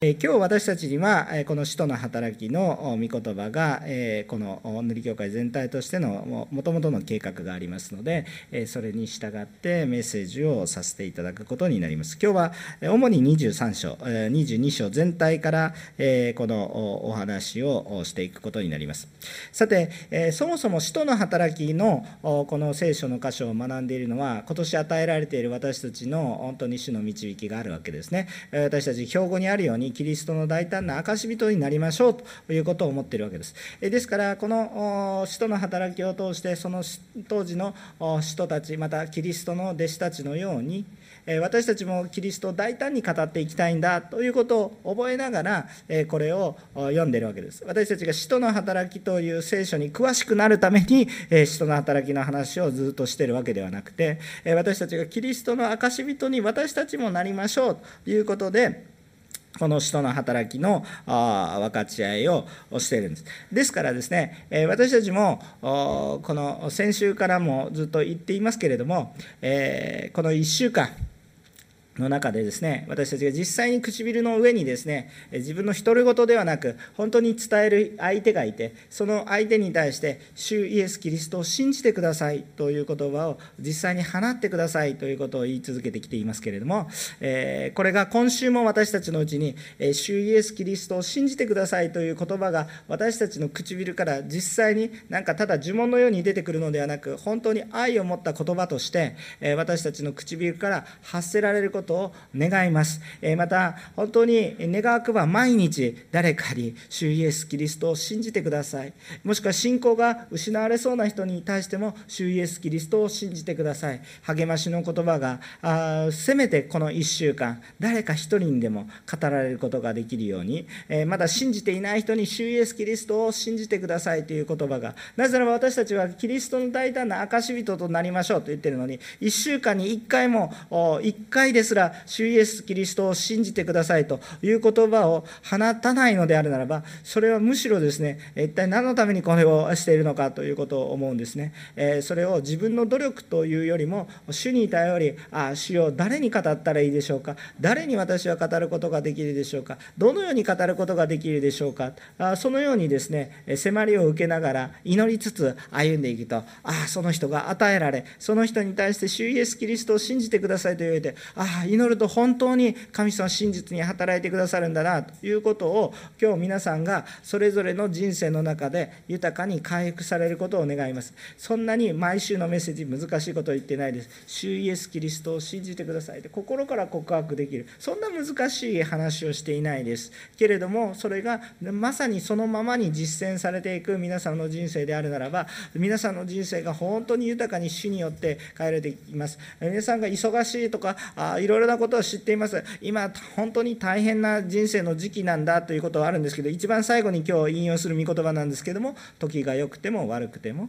今日私たちにはこの使徒の働きの御言葉がこの塗り教会全体としてのもともとの計画がありますので、それに従ってメッセージをさせていただくことになります。今日は主に23章22章全体からこのお話をしていくことになります。さてそもそも使徒の働きのこの聖書の箇所を学んでいるのは、今年与えられている私たちの本当に主の導きがあるわけですね。私たち標語にあるようにキリストの大胆な証人になりましょうということを思っているわけです。ですからこの使徒の働きを通して、その当時の使徒たち、またキリストの弟子たちのように私たちもキリストを大胆に語っていきたいんだということを覚えながらこれを読んでいるわけです。私たちが使徒の働きという聖書に詳しくなるために使徒の働きの話をずっとしているわけではなくて、私たちがキリストの証人に私たちもなりましょうということで、この使徒の働きの分かち合いをしているんです。ですからですね、私たちもこの先週からもずっと言っていますけれども、この1週間の中でですね、私たちが実際に唇の上にですね、自分の独り言ではなく本当に伝える相手がいて、その相手に対して主イエス・キリストを信じてくださいという言葉を実際に放ってくださいということを言い続けてきていますけれども、これが今週も私たちのうちに主イエス・キリストを信じてくださいという言葉が私たちの唇から実際になんかただ呪文のように出てくるのではなく、本当に愛を持った言葉として私たちの唇から発せられることを願います。また本当に願わくば毎日誰かに主イエス・キリストを信じてください。もしくは信仰が失われそうな人に対しても主イエス・キリストを信じてください。励ましの言葉がせめてこの1週間誰か一人にでも語られることができるように、まだ信じていない人に主イエス・キリストを信じてくださいという言葉が、なぜならば私たちはキリストの大胆な証人となりましょうと言っているのに、1週間に1回も1回ですら主イエス・キリストを信じてくださいという言葉を放たないのであるならば、それはむしろですね、一体何のためにこれをしているのかということを思うんですね。それを自分の努力というよりも主に頼り、主よ誰に語ったらいいでしょうか、誰に私は語ることができるでしょうか、どのように語ることができるでしょうか、そのようにですね、迫りを受けながら祈りつつ歩んでいくと、その人が与えられ、その人に対して主イエス・キリストを信じてくださいと言われて、祈ると本当に神様は真実に働いてくださるんだなということを、今日皆さんがそれぞれの人生の中で豊かに回復されることを願います。そんなに毎週のメッセージ難しいことを言ってないです。主イエス・キリストを信じてくださいって心から告白できる、そんな難しい話をしていないですけれども、それがまさにそのままに実践されていく皆さんの人生であるならば、皆さんの人生が本当に豊かに主によって変えられていきます。皆さんが忙しいとかいろいろなことを知っています。今本当に大変な人生の時期なんだということはあるんですけど、一番最後に今日引用する御言葉なんですけども、時が良くても悪くても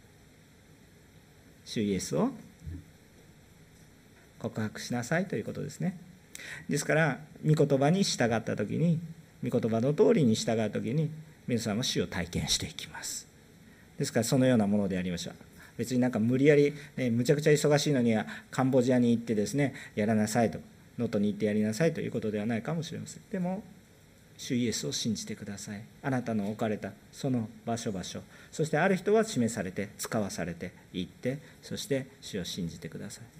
主イエスを告白しなさいということですね。ですから御言葉に従った時に、御言葉の通りに従う時に皆さんは主を体験していきます。ですからそのようなものでありましょう。別になんか無理やり、むちゃくちゃ忙しいのにはカンボジアに行ってですねやらなさいと、能登に行ってやりなさいということではないかもしれません。でも主イエスを信じてください。あなたの置かれたその場所、そしてある人は示されて使わされていって、そして主を信じてください。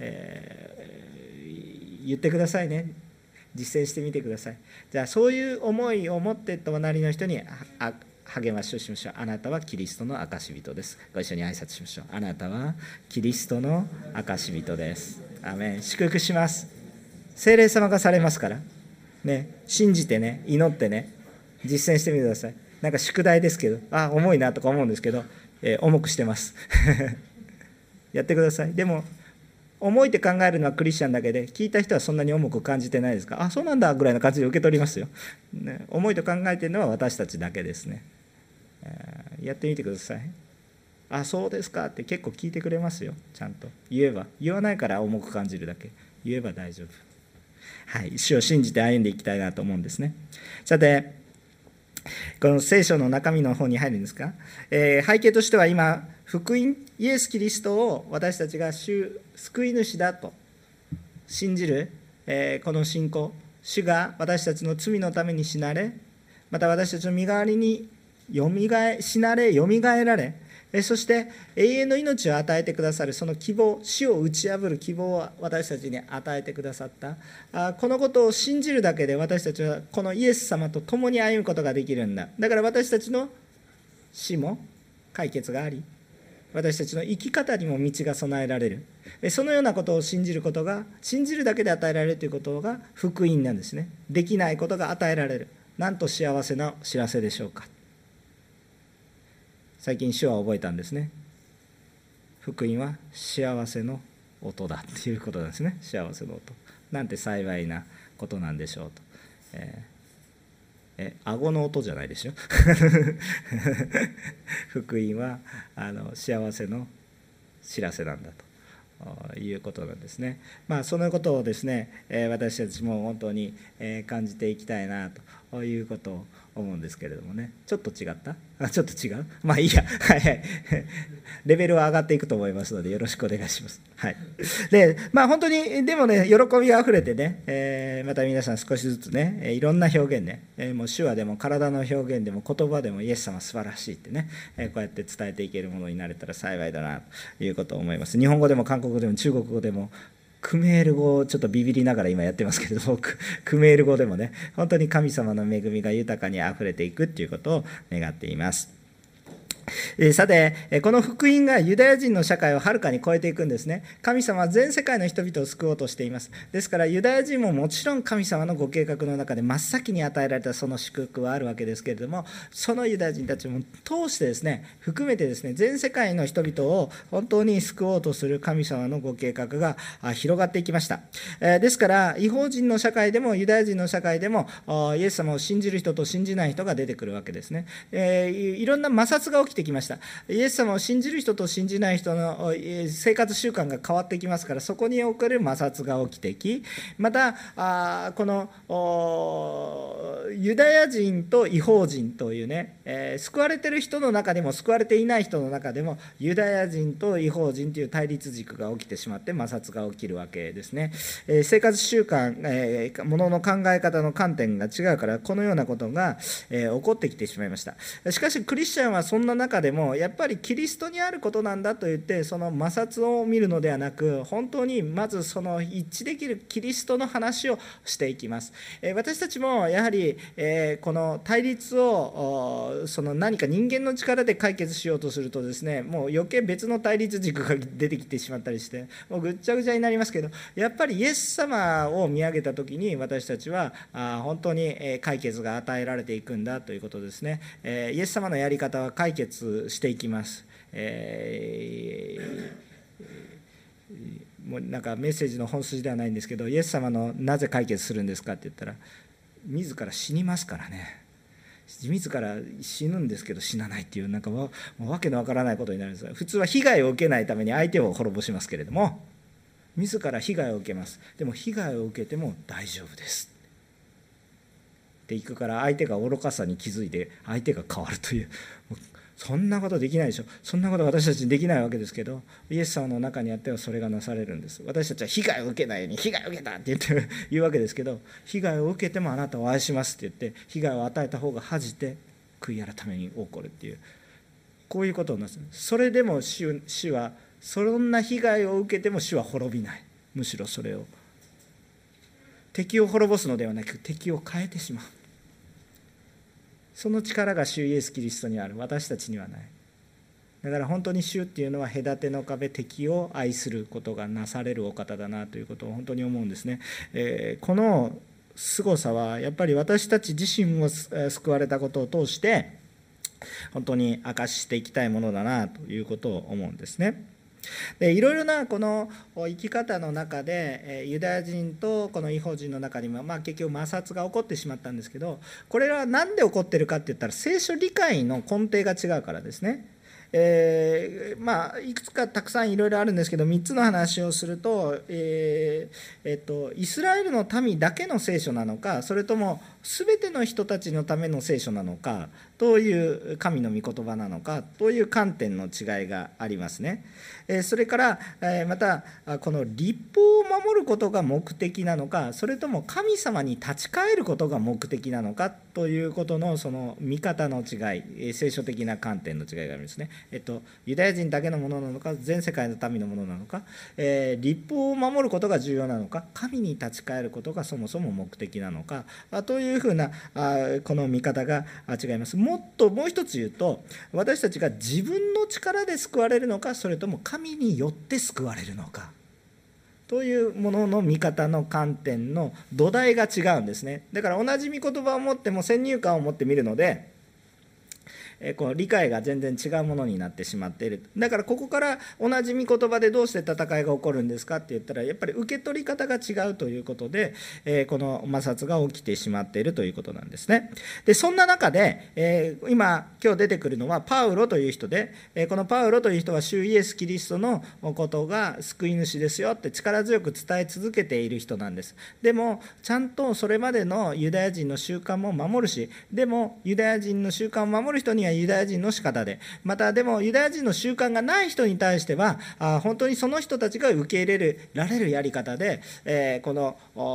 言ってくださいね。実践してみてください。じゃあそういう思いを持って隣の人に励ましをしましょう。あなたはキリストの証人です。ご一緒に挨拶しましょう。あなたはキリストの証人です。アメン。祝福します。聖霊様がされますからね、信じてね、祈ってね、実践してみてください。なんか宿題ですけど、重いなとか思うんですけど、重くしてますやってください。でも重いって考えるのはクリスチャンだけで、聞いた人はそんなに重く感じてないですか。そうなんだぐらいの感じで受け取りますよ、ね、重いと考えているのは私たちだけですね。やってみてください。そうですかって結構聞いてくれますよ。ちゃんと言わないから重く感じるだけ。言えば大丈夫。主を信じて歩んでいきたいなと思うんですね。さてこの聖書の中身の方に入るんですか。背景としては今福音イエス・キリストを私たちが救い主だと信じる、この信仰、 主が私たちの罪のために死なれ、また私たちの身代わりに死なれ、よみがえられ、そして永遠の命を与えてくださる、その希望、死を打ち破る希望を私たちに与えてくださった。このことを信じるだけで私たちはこのイエス様と共に歩むことができるんだ。だから私たちの死も解決があり、私たちの生き方にも道が備えられる。そのようなことを信じることが、信じるだけで与えられるということが福音なんですね。できないことが与えられる。なんと幸せな知らせでしょうか。最近主は覚えたんですね。福音は幸せの音だっていうことなんですね。幸せの音。なんて幸いなことなんでしょうと。顎の音じゃないでしょ福音は幸せの知らせなんだということなんですね。そのことをですね、私たちも本当に感じていきたいなということを思うんですけれどもね。ちょっと違った？ちょっと違う？いいや、はいはい、レベルは上がっていくと思いますのでよろしくお願いします。はい、で本当にでもね、喜びがあふれてね、また皆さん少しずつね、いろんな表現ね、もう手話でも体の表現でも言葉でもイエス様素晴らしいってね、こうやって伝えていけるものになれたら幸いだなということを思います。日本語でも韓国語でも中国語でもクメール語をちょっとビビりながら今やってますけれども、クメール語でもね、本当に神様の恵みが豊かにあふれていくということを願っています。さて、この福音がユダヤ人の社会をはるかに超えていくんですね。神様は全世界の人々を救おうとしています。ですからユダヤ人ももちろん神様のご計画の中で真っ先に与えられたその祝福はあるわけですけれども、そのユダヤ人たちも通してですね、含めてですね、全世界の人々を本当に救おうとする神様のご計画が広がっていきました。ですから異邦人の社会でもユダヤ人の社会でもイエス様を信じる人と信じない人が出てくるわけですね。いろんな摩擦が起きてきました。イエス様を信じる人と信じない人の生活習慣が変わってきますから、そこにおける摩擦が起きてき、またこのユダヤ人と異邦人というね、救われている人の中でも救われていない人の中でもユダヤ人と異邦人という対立軸が起きてしまって摩擦が起きるわけですね。生活習慣、ものの考え方の観点が違うから、このようなことが起こってきてしまいました。しかしクリスチャンはそんな中でもやっぱりキリストにあることなんだと言って、その摩擦を見るのではなく、本当にまずその一致できるキリストの話をしていきます。私たちもやはりこの対立をその何か人間の力で解決しようとするとですね、もう余計別の対立軸が出てきてしまったりして、もうぐっちゃぐちゃになりますけど、やっぱりイエス様を見上げた時に私たちは本当に解決が与えられていくんだということですね。イエス様のやり方は解決していきます。もうなんかメッセージの本筋ではないんですけど、イエス様のなぜ解決するんですかって言ったら、自ら死にますからね。自ら死ぬんですけど死なないっていう、なんかわけのわからないことになるんです。普通は被害を受けないために相手を滅ぼしますけれども、自ら被害を受けます。でも被害を受けても大丈夫ですっていくから、相手が愚かさに気づいて相手が変わるという、そんなことできないでしょ。そんなこと私たちにできないわけですけど、イエス様の中にあってはそれがなされるんです。私たちは被害を受けないように、被害を受けたって言うわけですけど、被害を受けてもあなたを愛しますって言って、被害を与えた方が恥じて悔い改めに起こるっていう、こういうことになる。それでも主はそんな被害を受けても主は滅びない。むしろそれを敵を滅ぼすのではなく、敵を変えてしまう。その力が主イエスキリストにある。私たちにはない。だから本当に主っていうのは隔ての壁、敵を愛することがなされるお方だなということを本当に思うんですね。この凄さはやっぱり私たち自身も救われたことを通して本当に明かしていきたいものだなということを思うんですね。でいろいろなこの生き方の中でユダヤ人とこの異邦人の中にも結局摩擦が起こってしまったんですけど、これは何で起こってるかって言ったら聖書理解の根底が違うからですね。 いくつかたくさんいろいろあるんですけど、3つの話をすると、イスラエルの民だけの聖書なのか、それとも全ての人たちのための聖書なのか、どういう神の御言葉なのかという観点の違いがありますね。それからまたこの律法を守ることが目的なのか、それとも神様に立ち返ることが目的なのかということのその見方の違い、聖書的な観点の違いがあるんですね。ユダヤ人だけのものなのか、全世界の民のものなのか、律法を守ることが重要なのか、神に立ち返ることがそもそも目的なのかというふうなこの見方が違います。もう一つ言うと、私たちが自分の力で救われるのか、それとも神によって救われるのかというものの見方の観点の土台が違うんですね。だから同じ御言葉を持っても先入観を持って見るので、この理解が全然違うものになってしまっている。だからここから同じ御言葉でどうして戦いが起こるんですかって言ったら、やっぱり受け取り方が違うということで、この摩擦が起きてしまっているということなんですね。でそんな中で、今日出てくるのはパウロという人で、このパウロという人は主イエス・キリストのことが救い主ですよって力強く伝え続けている人なんです。でもちゃんとそれまでのユダヤ人の習慣も守るし、でもユダヤ人の習慣を守る人にはユダヤ人の仕方で、またでもユダヤ人の習慣がない人に対しては本当にその人たちが受け入れられるやり方で、この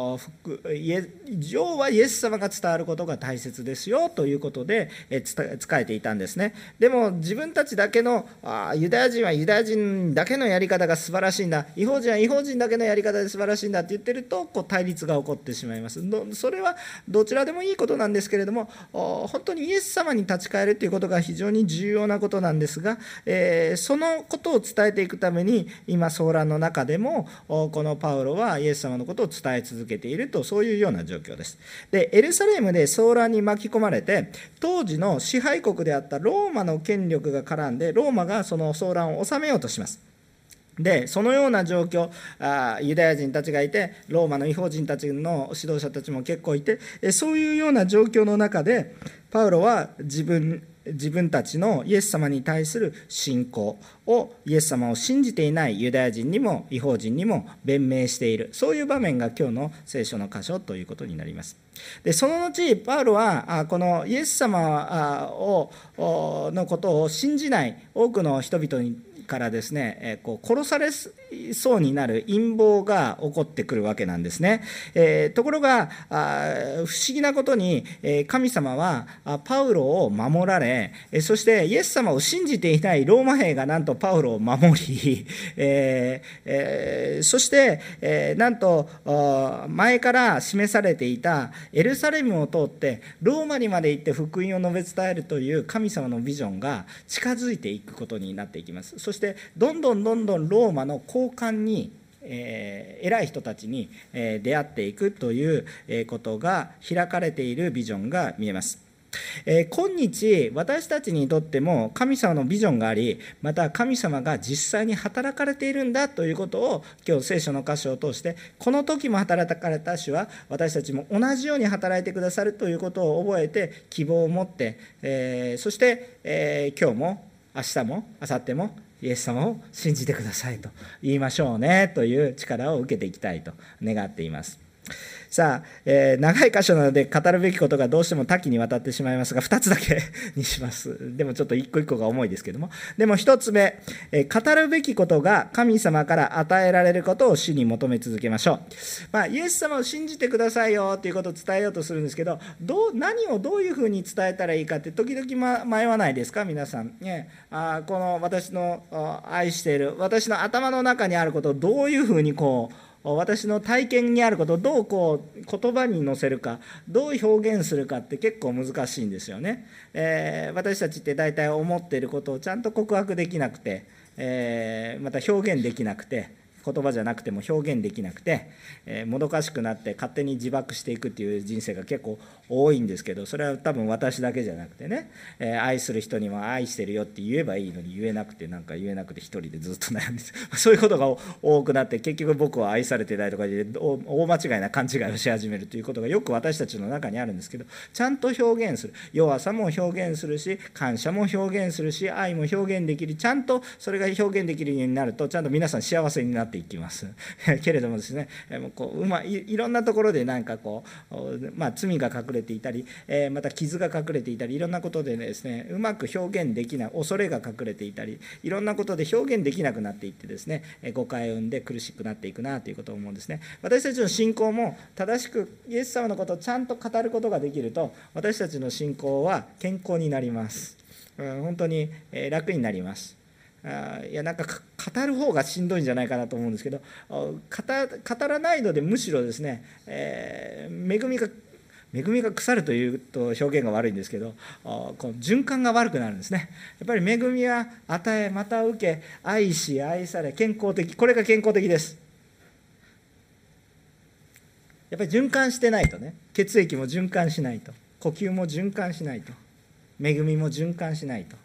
要はイエス様が伝わることが大切ですよということで仕えていたんですね。でも自分たちだけのユダヤ人はユダヤ人だけのやり方が素晴らしいんだ、異邦人は異邦人だけのやり方で素晴らしいんだって言ってると、対立が起こってしまいます。それはどちらでもいいことなんですけれども、本当にイエス様に立ち返るということが非常に重要なことなんですが、そのことを伝えていくために今騒乱の中でもこのパウロはイエス様のことを伝え続けていると、そういうような状況です。でエルサレムで騒乱に巻き込まれて、当時の支配国であったローマの権力が絡んで、ローマがその騒乱を収めようとします。でそのような状況、ユダヤ人たちがいて、ローマの異邦人たちの指導者たちも結構いて、そういうような状況の中でパウロは自分たちのイエス様に対する信仰を、イエス様を信じていないユダヤ人にも異邦人にも弁明している、そういう場面が今日の聖書の箇所ということになります。でその後パウロはこのイエス様のことを信じない多くの人々からですね、殺されそうになる陰謀が起こってくるわけなんですね。ところが不思議なことに神様はパウロを守られ、そしてイエス様を信じていないローマ兵がなんとパウロを守り、そしてなんと前から示されていたエルサレムを通ってローマにまで行って福音を述べ伝えるという神様のビジョンが近づいていくことになっていきます。そしてどんどんローマの高官に偉い人たちに出会っていくということが開かれているビジョンが見えます。今日私たちにとっても神様のビジョンがあり、また神様が実際に働かれているんだということを今日聖書の箇所を通して、この時も働かれた主は私たちも同じように働いてくださるということを覚えて希望を持って、そして、今日も明日も明後日もイエス様を信じてくださいと言いましょうねという力を受けていきたいと願っています。さあ、長い箇所なので語るべきことがどうしても多岐にわたってしまいますが、2つだけにします。でもちょっと一個一個が重いですけども、でも1つ目、語るべきことが神様から与えられることを主に求め続けましょう。イエス様を信じてくださいよということを伝えようとするんですけど、何をどういうふうに伝えたらいいかって時々迷わないですか皆さん、ね。この私の愛している私の頭の中にあることをどういうふうに私の体験にあることをどう言葉に乗せるか、どう表現するかって結構難しいんですよね。私たちって大体思っていることをちゃんと告白できなくて、また表現できなくて、 言葉じゃなくても表現できなくて、もどかしくなって勝手に自爆していくっていう人生が結構多いんですけど、それは多分私だけじゃなくてね、愛する人にも愛してるよって言えばいいのに言えなくて、なんか言えなくて一人でずっと悩んでそういうことが多くなって、結局僕は愛されてないとかで大間違いな勘違いをし始めるということがよく私たちの中にあるんですけど、ちゃんと表現する、弱さも表現するし、感謝も表現するし、愛も表現できる、ちゃんとそれが表現できるようになると、ちゃんと皆さん幸せになっていきますけれどもですね、いろんなところでなんか罪が隠れていたり、また傷が隠れていたり、いろんなことでですね、うまく表現できない、恐れが隠れていたり、いろんなことで表現できなくなっていってですね、誤解を生んで苦しくなっていくなということを思うんですね。私たちの信仰も正しくイエス様のことをちゃんと語ることができると、私たちの信仰は健康になります。本当に楽になります。いや、なんか語る方がしんどいんじゃないかなと思うんですけど、語らないのでむしろですね、恵みが腐るというと表現が悪いんですけど、この循環が悪くなるんですね。やっぱり恵みは与え、また受け、愛し愛され、健康的、これが健康的です。やっぱり循環してないとね、血液も循環しないと、呼吸も循環しないと、恵みも循環しないと。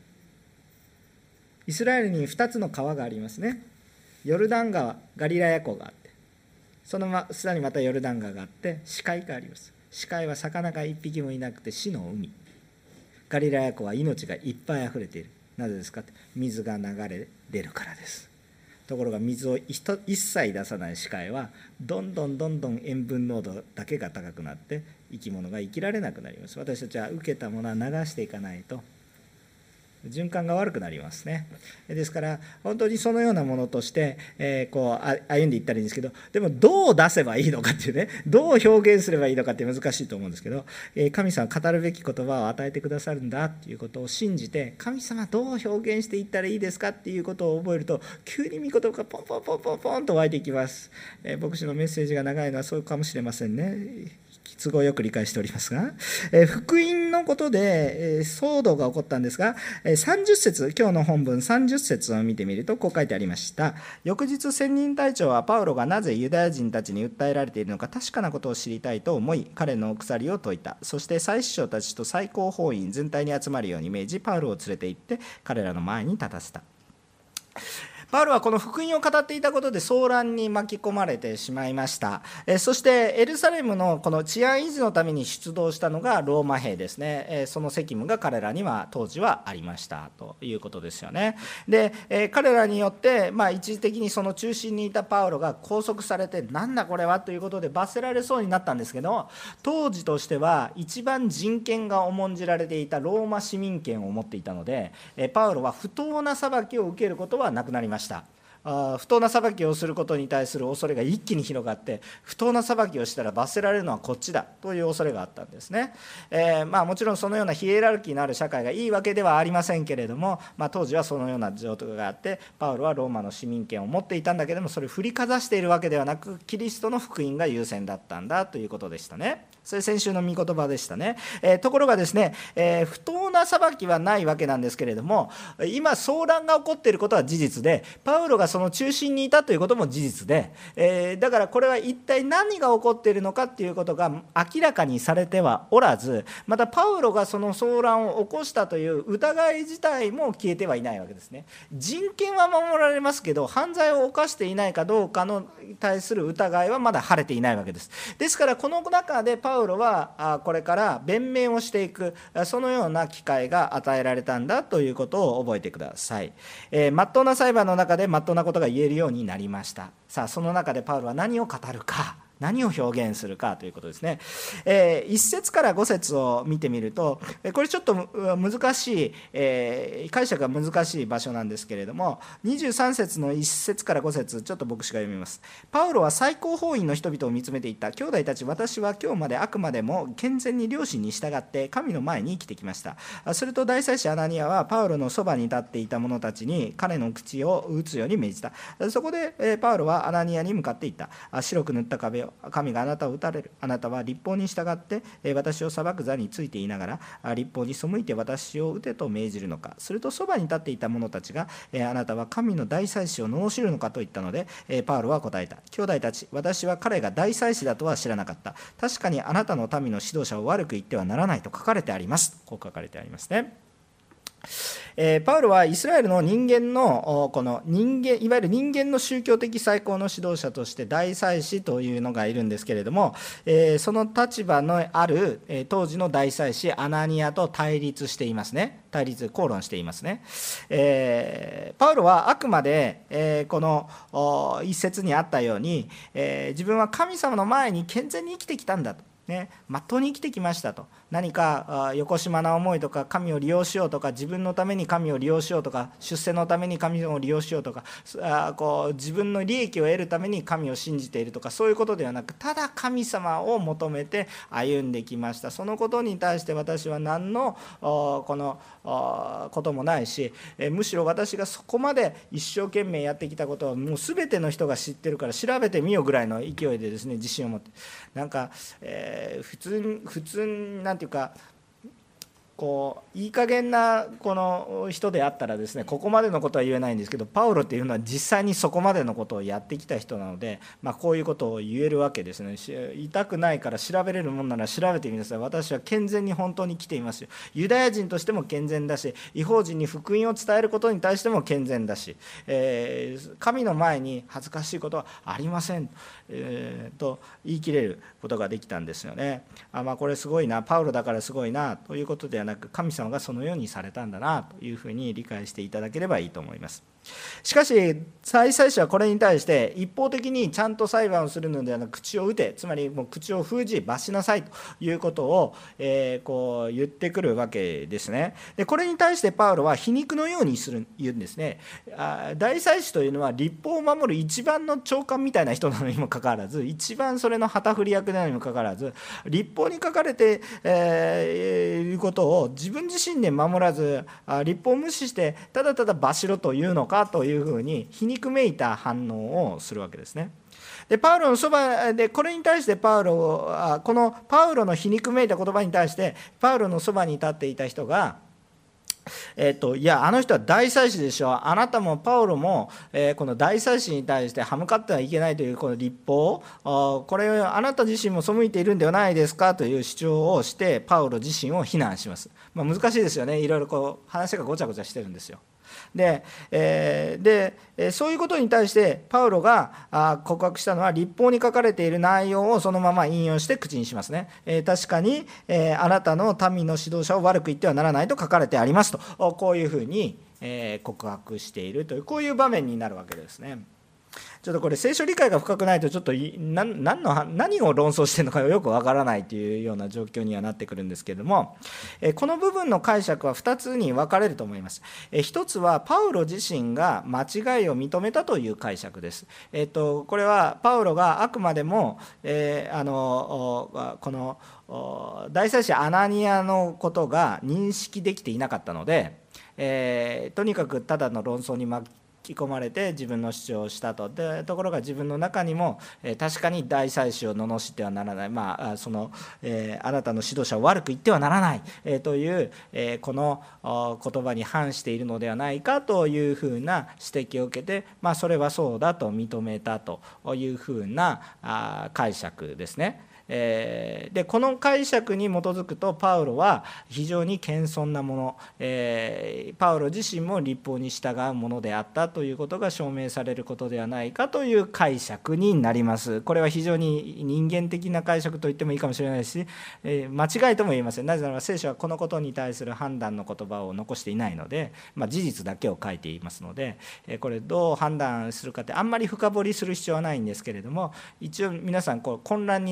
イスラエルに2つの川がありますね。ヨルダン川、ガリラヤ湖があって、その下にまたヨルダン川があって、死海があります。死海は魚が一匹もいなくて死の海。ガリラヤ湖は命がいっぱいあふれている。なぜですかって、水が流れ出るからです。ところが水を一切出さない死海はどんどん塩分濃度だけが高くなって生き物が生きられなくなります。私たちは受けたものは流していかないと循環が悪くなりますね。ですから本当にそのようなものとして、歩んでいったらいいんですけど、でもどう出せばいいのかっていうね、どう表現すればいいのかって難しいと思うんですけど、神様は語るべき言葉を与えてくださるんだっていうことを信じて、神様はどう表現していったらいいですかっていうことを覚えると、急に御言葉がポンポンポンポンポンと湧いていきます。牧師のメッセージが長いのはそうかもしれませんね。都合よく理解しておりますが、福音のことで騒動が起こったんですが、30節、今日の本文30節を見てみるとこう書いてありました。翌日千人隊長はパウロがなぜユダヤ人たちに訴えられているのか確かなことを知りたいと思い、彼の鎖を解いた。そして祭司長たちと最高法院全体に集まるように命じ、パウロを連れて行って彼らの前に立たせた。パウロはこの福音を語っていたことで騒乱に巻き込まれてしまいました。そしてエルサレムのこの治安維持のために出動したのがローマ兵ですね。その責務が彼らには当時はありましたということですよね。で、彼らによって、一時的にその中心にいたパウロが拘束されて、なんだこれはということで罰せられそうになったんですけど、当時としては一番人権が重んじられていたローマ市民権を持っていたので、パウロは不当な裁きを受けることはなくなりました。不当な裁きをすることに対する恐れが一気に広がって、不当な裁きをしたら罰せられるのはこっちだという恐れがあったんですね。もちろんそのようなヒエラルキーのある社会がいいわけではありませんけれども、当時はそのような状況があって、パウロはローマの市民権を持っていたんだけども、それを振りかざしているわけではなく、キリストの福音が優先だったんだということでしたね。それ先週の御言葉でしたね。ところがですね、不当な裁きはないわけなんですけれども、今騒乱が起こっていることは事実で、パウロがその中心にいたということも事実で、だからこれは一体何が起こっているのかっていうことが明らかにされてはおらず、またパウロがその騒乱を起こしたという疑い自体も消えてはいないわけですね。人権は守られますけど、犯罪を犯していないかどうかの対する疑いはまだ晴れていないわけです。ですからこの中でパウロはこれから弁明をしていく、そのような機会が与えられたんだということを覚えてください。真っ当な裁判の中で真っ当なことが言えるようになりました。さあその中でパウロは何を語るか、何を表現するかということですね。1節から5節を見てみると、これちょっと難しい、解釈が難しい場所なんですけれども、23節の1節から5節ちょっと牧師が読みます。パウロは最高法院の人々を見つめていった。兄弟たち、私は今日まであくまでも健全に良心に従って神の前に生きてきました。すると大祭司アナニアはパウロのそばに立っていた者たちに彼の口を打つように命じた。そこでパウロはアナニアに向かっていった。白く塗った壁よ、神があなたを打たれる。あなたは律法に従って私を裁く座についていながら、律法に背いて私を打てと命じるのか。するとそばに立っていた者たちが、あなたは神の大祭司を罵るのかと言ったので、パウロは答えた。兄弟たち、私は彼が大祭司だとは知らなかった。確かにあなたの民の指導者を悪く言ってはならないと書かれてあります。こう書かれてありますね。パウロはイスラエルの人間のこのいわゆる人間の宗教的最高の指導者として大祭司というのがいるんですけれども、その立場のある当時の大祭司アナニアと対立していますね。口論していますね。パウロはあくまでこの一節にあったように、自分は神様の前に健全に生きてきたんだと。まっとうに生きてきましたと。何かよこしまな思いとか神を利用しようとか、自分のために神を利用しようとか、出世のために神を利用しようとか、自分の利益を得るために神を信じているとか、そういうことではなく、ただ神様を求めて歩んできました。そのことに対して私は何のこともないし、むしろ私がそこまで一生懸命やってきたことはもう全ての人が知ってるから調べてみようぐらいの勢いでですね、自信を持って、なんか、普通なんていうか、いい加減なこの人であったらですね、ここまでのことは言えないんですけど、パウロっていうのは実際にそこまでのことをやってきた人なので、こういうことを言えるわけですね。言いたくないから調べれるもんなら調べてみなさい。私は健全に本当に来ていますよ。ユダヤ人としても健全だし、異邦人に福音を伝えることに対しても健全だし、神の前に恥ずかしいことはありません、と言い切れることができたんですよね。これすごいな、パウロだからすごいなということではなく、神様がそのようにされたんだなというふうに理解していただければいいと思います。しかし大祭司はこれに対して一方的にちゃんと裁判をするのではなく、口を打て、つまりもう口を封じ罰しなさいということを、こう言ってくるわけですね。でこれに対してパウロは皮肉のように言うんですね。大祭司というのは立法を守る一番の長官みたいな人なのにもかかわらず、一番それの旗振り役なのにもかかわらず、立法に書かれていることを自分自身で守らず、立法を無視してただただ罰しろというのかというふうに皮肉めいた反応をするわけですね。でパウロのそばで、これに対してこのパウロの皮肉めいた言葉に対してパウロのそばに立っていた人が、いや、あの人は大祭司でしょ、あなたもパウロも、この大祭司に対して歯向かってはいけないというこの立法、これをあなた自身も背いているんではないですかという主張をしてパウロ自身を非難します。難しいですよね。いろいろ話がごちゃごちゃしてるんですよ。でそういうことに対してパウロが告白したのは、立法に書かれている内容をそのまま引用して口にしますね。確かに、あなたの民の指導者を悪く言ってはならないと書かれてありますと、こういうふうに告白しているという、こういう場面になるわけですね。ちょっとこれ聖書理解が深くないと、ちょっと何を論争しているのかよくわからないというような状況にはなってくるんですけれども、この部分の解釈は2つに分かれると思います。1つはパウロ自身が間違いを認めたという解釈です。これはパウロがあくまでも、この大祭司アナニアのことが認識できていなかったので、とにかくただの論争に巻き込まれて自分の主張をしたと。でところが自分の中にも、確かに大祭司を罵ってはならない、あなたの指導者を悪く言ってはならない、という、この言葉に反しているのではないかというふうな指摘を受けて、それはそうだと認めたというふうな解釈ですね。でこの解釈に基づくと、パウロは非常に謙遜なもの、パウロ自身も律法に従うものであったということが証明されることではないかという解釈になります。これは非常に人間的な解釈と言ってもいいかもしれないし、間違いとも言えません。なぜなら聖書はこのことに対する判断の言葉を残していないので、事実だけを書いていますので、これどう判断するかってあんまり深掘りする必要はないんですけれども、一応皆さん混乱になるかな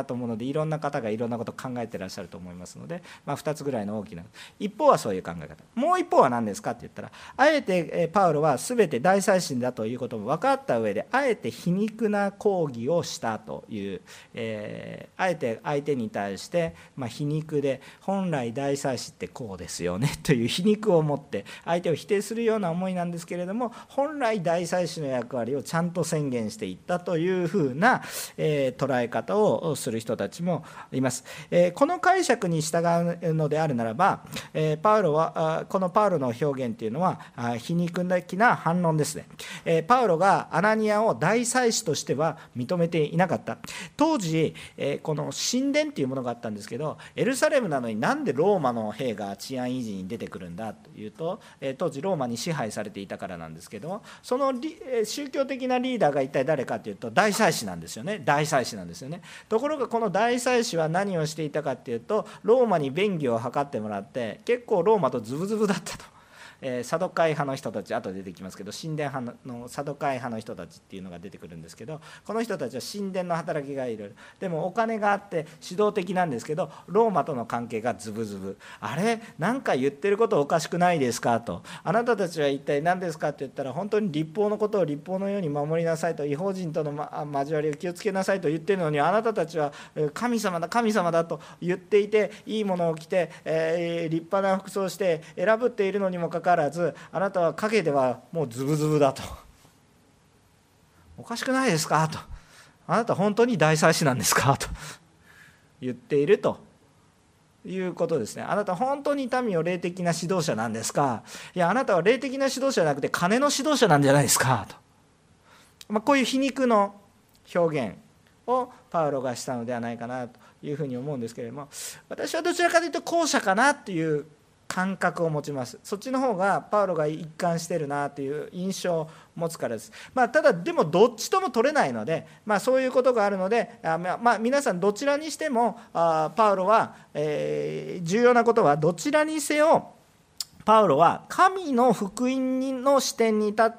と思うので、いろんな方がいろんなことを考えてらっしゃると思いますので、2つぐらいの大きな一方はそういう考え方、もう一方は何ですかって言ったら、あえてパウロは全て大祭司だということも分かった上で、あえて皮肉な抗議をしたという、あえて相手に対して、皮肉で、本来大祭司ってこうですよねという皮肉を持って相手を否定するような思いなんですけれども、本来大祭司の役割をちゃんと宣言していったというふうな、捉え方をする人たちもいます。この解釈に従うのであるならば、パウロはこのパウロの表現というのは皮肉的な反論ですね。パウロがアナニアを大祭司としては認めていなかった。当時この神殿というものがあったんですけど、エルサレムなのになんでローマの兵が治安維持に出てくるんだというと、当時ローマに支配されていたからなんですけど、その宗教的なリーダーが一体誰かというと大祭司なんですよね。大祭司なんですよね。ところがこの大祭司は何をしていたかというと、ローマに便宜を図ってもらって、結構ローマとズブズブだったと。サドカイ派の人たち、後で出てきますけど、神殿派のサドカイ派の人たちっていうのが出てくるんですけど、この人たちは神殿の働きがいろいろ、でもお金があって指導的なんですけど、ローマとの関係がズブズブ。あれ、なんか言ってることおかしくないですかと。あなたたちは一体何ですかって言ったら、本当に律法のことを律法のように守りなさいと、異邦人との交わりを気をつけなさいと言ってるのに、あなたたちは神様だ神様だと言っていて、いいものを着て、立派な服装をして選ぶっているのにもかかわらず、あなたは陰ではもうズブズブだと。おかしくないですかと。あなた本当に大祭司なんですかと言っているということですね。あなた本当に民を霊的な指導者なんですか。いや、あなたは霊的な指導者じゃなくて金の指導者なんじゃないですかと。こういう皮肉の表現をパウロがしたのではないかなというふうに思うんですけれども、私はどちらかというと後者かなという感覚を持ちます。そっちの方がパウロが一貫してるなという印象を持つからです。ただでもどっちとも取れないので、そういうことがあるので、皆さんどちらにしてもパウロは、重要なことはどちらにせよパウロは神の福音の視点に立って、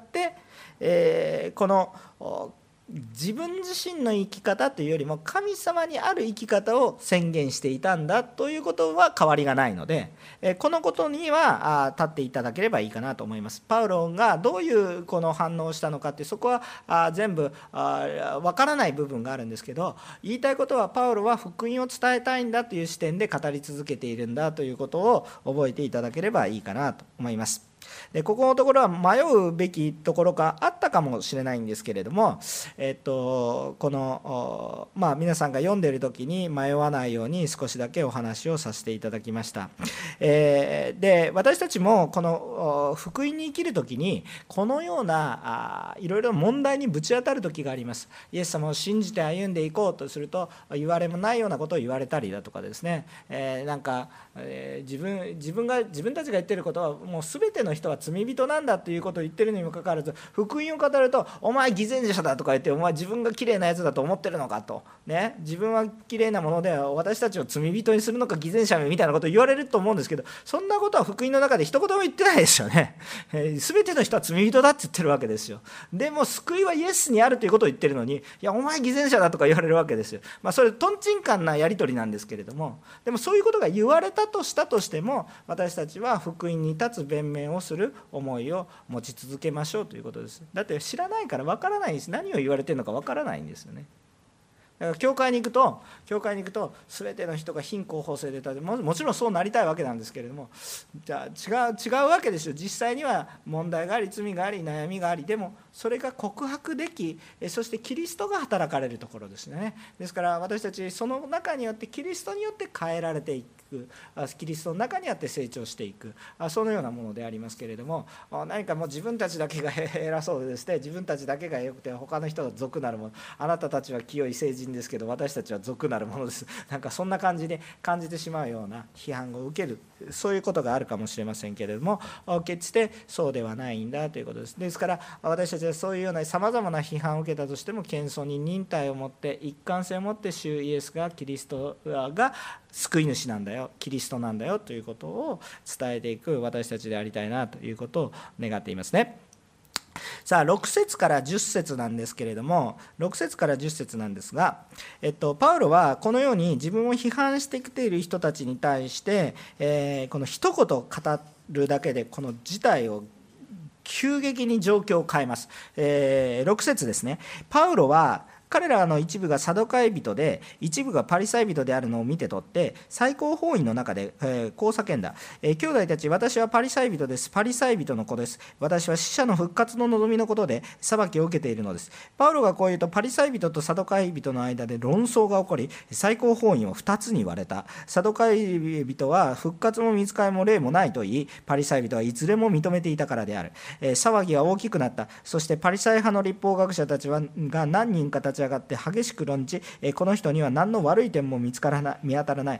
この自分自身の生き方というよりも神様にある生き方を宣言していたんだということは変わりがないので、このことには立っていただければいいかなと思います。パウロがどういうこの反応をしたのかって、そこは全部わからない部分があるんですけど、言いたいことはパウロは福音を伝えたいんだという視点で語り続けているんだということを覚えていただければいいかなと思います。でここのところは迷うべきところがあったかもしれないんですけれども、この皆さんが読んでいる時に迷わないように少しだけお話をさせていただきました。で私たちもこの福音に生きる時にこのようないろいろ問題にぶち当たる時があります。イエス様を信じて歩んでいこうとすると言われもないようなことを言われたりだとかですね、なんか自分たちが言ってることはもう全ての人は罪人なんだということを言ってるにもかかわらず、福音を語るとお前偽善者だとか言って、お前自分が綺麗なやつだと思ってるのかと、ね、自分は綺麗なもので私たちを罪人にするのか偽善者みたいなことを言われると思うんですけど、そんなことは福音の中で一言も言ってないですよね。全ての人は罪人だって言ってるわけですよ。でも救いはイエスにあるということを言ってるのに、いやお前偽善者だとか言われるわけですよ。それとんちんかんなやり取りなんですけれども、でもそういうことが言われたとしたとしても、私たちは福音に立つ弁明をする思いを持ち続けましょうということです。だって知らないから分からないし、何を言われてるのか分からないんですよね。だから教会に行くと全ての人が貧困法制でもちろんそうなりたいわけなんですけれども、じゃあ違うわけですよ。実際には問題があり罪があり悩みがあり、でもそれが告白でき、そしてキリストが働かれるところですね。ですから私たちその中によってキリストによって変えられていく、キリストの中にあって成長していく、そのようなものでありますけれども、何かもう自分たちだけが偉そうでですね、自分たちだけが良くて他の人は俗なるもの、あなたたちは清い聖人ですけど私たちは俗なるものです、なんかそんな感じで感じてしまうような批判を受ける、そういうことがあるかもしれませんけれども、決してそうではないんだということです。ですから私たちはそういうようなさまざまな批判を受けたとしても、謙遜に忍耐を持って一貫性を持って、主イエスがキリストが救い主なんだよ、キリストなんだよということを伝えていく私たちでありたいなということを願っていますね。 さあ6節から10節なんですけれども、6節から10節なんですが、パウロはこのように自分を批判してきている人たちに対して、この一言語るだけでこの事態を急激に状況を変えます。6節ですね。パウロは彼らの一部がサドカイ人で一部がパリサイ人であるのを見て取って最高法院の中でこう叫んだ。兄弟たち、私はパリサイ人です。パリサイ人の子です。私は死者の復活の望みのことで裁きを受けているのです。パウロがこう言うと、パリサイ人とサドカイ人の間で論争が起こり、最高法院は2つに割れた。サドカイ人は復活も見つかりも霊もないと言い、パリサイ人はいずれも認めていたからである。騒ぎは大きくなった。そしてパリサイ派の律法学者たちが何人か立ち上がって激しく論じ、この人には何の悪い点も見当たらない、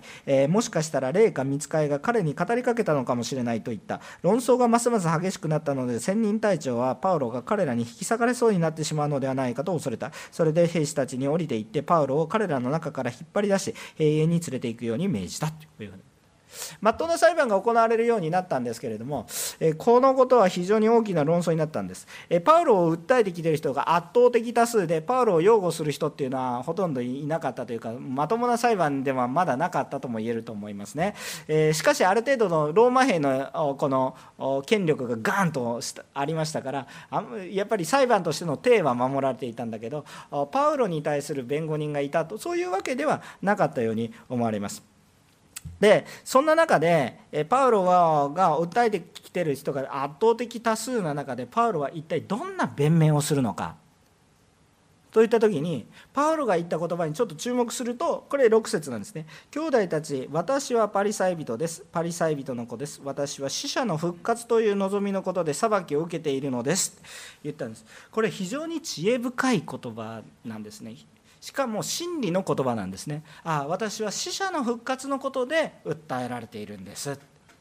もしかしたら霊か御使いが彼に語りかけたのかもしれないと言った。論争がますます激しくなったので、千人隊長はパウロが彼らに引き裂かれそうになってしまうのではないかと恐れた。それで兵士たちに降りていってパウロを彼らの中から引っ張り出し永遠に連れて行くように命じたというふうに、真っ当な裁判が行われるようになったんですけれども、このことは非常に大きな論争になったんです。パウロを訴えてきている人が圧倒的多数で、パウロを擁護する人っていうのはほとんどいなかったというか、まともな裁判ではまだなかったとも言えると思いますね。しかしある程度のローマ兵のこの権力がガーンとありましたから、やっぱり裁判としての体は守られていたんだけど、パウロに対する弁護人がいたと、そういうわけではなかったように思われます。でそんな中でパウロが訴えてきている人が圧倒的多数な中で、パウロは一体どんな弁明をするのかといった時に、パウロが言った言葉にちょっと注目すると、これ6節なんですね。兄弟たち、私はパリサイ人です。パリサイ人の子です。私は死者の復活という望みのことで裁きを受けているのですと言ったんです。これ非常に知恵深い言葉なんですね。しかも真理の言葉なんですね。私は死者の復活のことで訴えられているんです。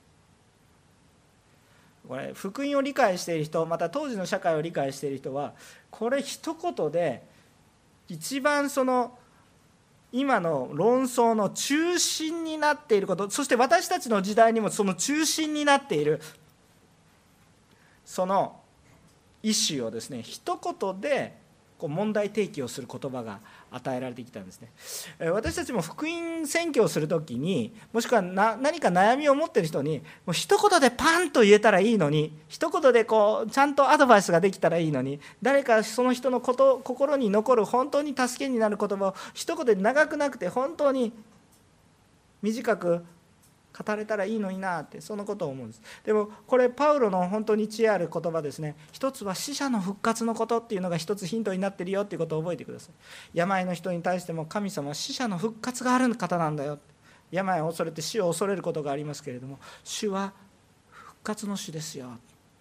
これ福音を理解している人、また当時の社会を理解している人は、これ一言で一番その今の論争の中心になっていること、そして私たちの時代にもその中心になっているそのイシューをですね、一言で問題提起をする言葉が与えられてきたんですね。私たちも福音宣教をするときに、もしくは何か悩みを持っている人にもう一言でパンと言えたらいいのに、一言でちゃんとアドバイスができたらいいのに、誰かその人の心に残る本当に助けになる言葉を一言で長くなくて本当に短く語れたらいいのになって、そのことを思うんです。でもこれパウロの本当に知恵ある言葉ですね。一つは死者の復活のことっていうのが一つヒントになってるよっていうことを覚えてください。病の人に対しても神様は死者の復活がある方なんだよ。病を恐れて死を恐れることがありますけれども、主は復活の主ですよ。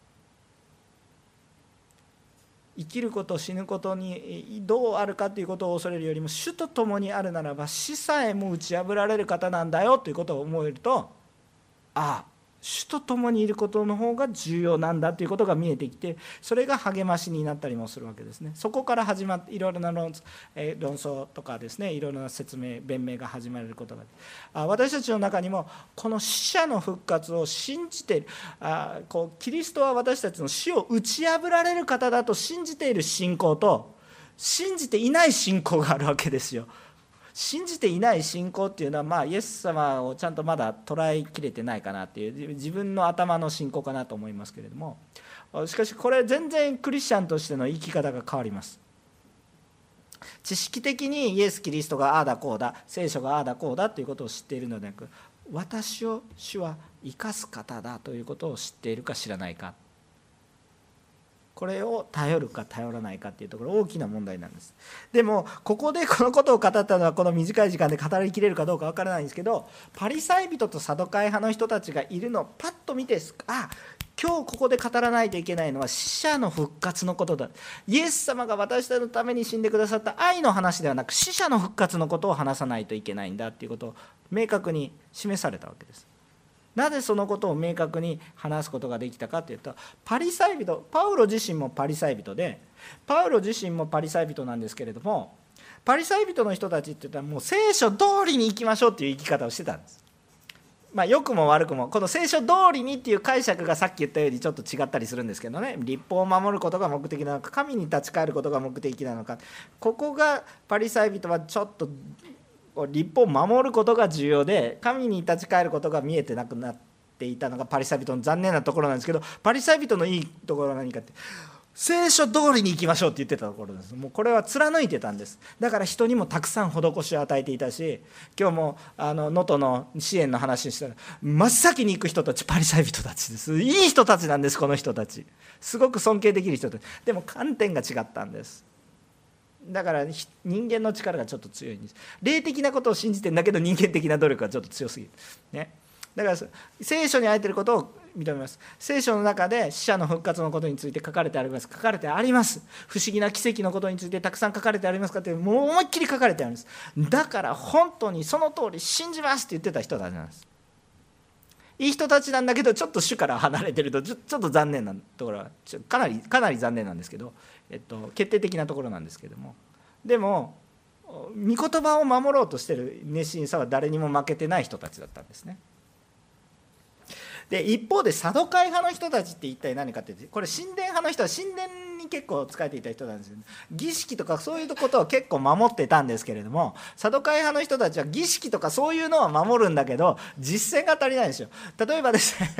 生きること死ぬことにどうあるかということを恐れるよりも、主と共にあるならば死さえも打ち破られる方なんだよということを思えると、主と共にいることの方が重要なんだということが見えてきて、それが励ましになったりもするわけですね。そこから始まっていろいろな論争とかですね、いろいろな説明弁明が始まることが、私たちの中にもこの死者の復活を信じている、キリストは私たちの死を打ち破られる方だと信じている信仰と、信じていない信仰があるわけですよ。信じていない信仰っていうのは、イエス様をちゃんとまだ捉えきれてないかなっていう自分の頭の信仰かなと思いますけれども、しかしこれ全然クリスチャンとしての生き方が変わります。知識的にイエス・キリストがああだこうだ、聖書がああだこうだということを知っているのではなく、私を主は生かす方だということを知っているか知らないか、これを頼るか頼らないかっていうところ、大きな問題なんです。でもここでこのことを語ったのは、この短い時間で語りきれるかどうかわからないんですけど、パリサイ人とサドカイ派の人たちがいるのをパッと見て、今日ここで語らないといけないのは死者の復活のことだ。イエス様が私たちのために死んでくださった愛の話ではなく、死者の復活のことを話さないといけないんだっていうことを明確に示されたわけです。なぜそのことを明確に話すことができたかというと、パリサイ人、パウロ自身もパリサイ人で、パウロ自身もパリサイ人なんですけれども、パリサイ人の人たちって言ったらもう聖書通りに生きましょうっていう生き方をしてたんです。 良くも悪くもこの聖書通りにっていう解釈がさっき言ったようにちょっと違ったりするんですけどね、律法を守ることが目的なのか神に立ち返ることが目的なのか、ここがパリサイ人はちょっと律法を守ることが重要で神に立ち返ることが見えてなくなっていたのがパリサイ人の残念なところなんですけど、パリサイ人のいいところは何かって聖書通りに行きましょうって言ってたところです。もうこれは貫いてたんです。だから人にもたくさん施しを与えていたし、今日も能登の支援の話したら真っ先に行く人たちパリサイ人たちです。いい人たちなんです。この人たちすごく尊敬できる人たちでも観点が違ったんです。だから人間の力がちょっと強いんです。霊的なことを信じてんだけど人間的な努力がちょっと強すぎるね。だから聖書にあいていることを認めます。聖書の中で死者の復活のことについて書かれてあります。書かれてあります。不思議な奇跡のことについてたくさん書かれてありますかって、もう思いっきり書かれてあるんです。だから本当にその通り信じますって言ってた人たちなんです。いい人たちなんだけどちょっと主から離れてるとちょっと残念なところはかなり残念なんですけど、決定的なところなんですけども、でも御言葉を守ろうとしている熱心さは誰にも負けてない人たちだったんですね。で一方でサドカイ派の人たちって一体何かって、これ神殿派の人は神殿に結構仕えていた人なんですよ。儀式とかそういうことを結構守ってたんですけれども、サドカイ派の人たちは儀式とかそういうのは守るんだけど実践が足りないんですよ。例えばですね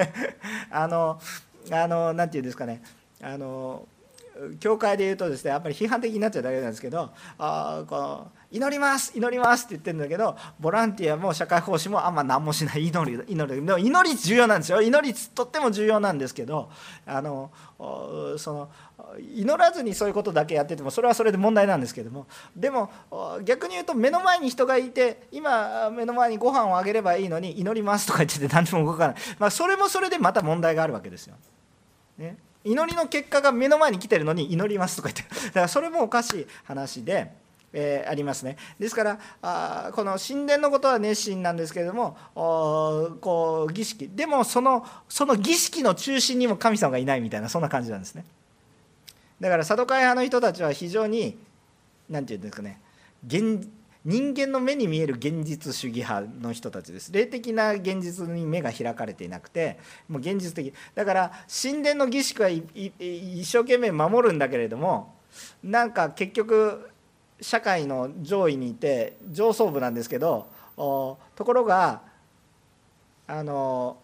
なんていうんですかね、教会で言うとですね、やっぱり批判的になっちゃうだけなんですけど、こう祈ります祈りますって言ってるんだけど、ボランティアも社会奉仕もあんま何もしない。祈り重要なんですよ。祈りとっても重要なんですけど、その祈らずにそういうことだけやっててもそれはそれで問題なんですけども、でも逆に言うと目の前に人がいて今目の前にご飯をあげればいいのに祈りますとか言ってて何も動かない、それもそれでまた問題があるわけですよ、ね。祈りの結果が目の前に来てるのに祈りますとか言って、だからそれもおかしい話で、ありますね。ですからこの神殿のことは熱心なんですけれども、こう儀式でもその儀式の中心にも神様がいないみたいな、そんな感じなんですね。だからサドカイ派の人たちは非常に何て言うんですかね、人間の目に見える現実主義派の人たちです。霊的な現実に目が開かれていなくて、もう現実的だから神殿の儀式は一生懸命守るんだけれども、なんか結局社会の上位にいて上層部なんですけど、ところがなんか